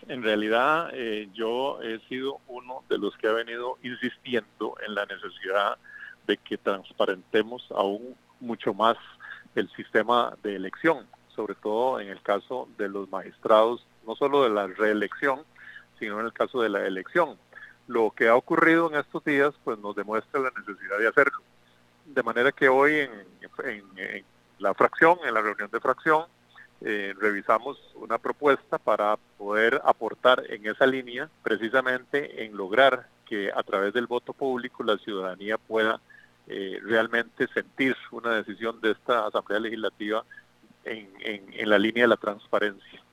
en realidad yo he sido uno de los que ha venido insistiendo en la necesidad de que transparentemos aún mucho más el sistema de elección, sobre todo en el caso de los magistrados, no solo de la reelección, sino en el caso de la elección. Lo que ha ocurrido en estos días pues nos demuestra la necesidad de hacerlo. De manera que hoy en la fracción, en la reunión de fracción, revisamos una propuesta para poder aportar en esa línea, precisamente en lograr que a través del voto público la ciudadanía pueda realmente sentir una decisión de esta Asamblea Legislativa en la línea de la transparencia.